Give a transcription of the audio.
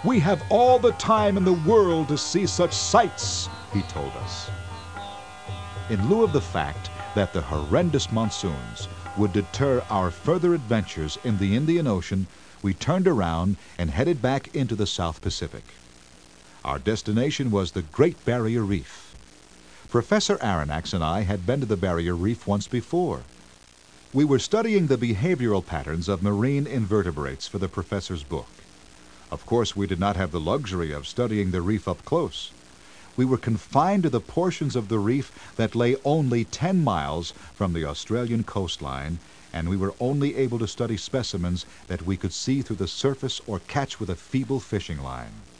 We have all the time in the world to see such sights, he told us. In lieu of the fact that the horrendous monsoons would deter our further adventures in the Indian Ocean, we turned around and headed back into the South Pacific. Our destination was the Great Barrier Reef. Professor Aronnax and I had been to the Barrier Reef once before. We were studying the behavioral patterns of marine invertebrates for the professor's book. Of course, we did not have the luxury of studying the reef up close. We were confined to the portions of the reef that lay only 10 miles from the Australian coastline, and we were only able to study specimens that we could see through the surface or catch with a feeble fishing line.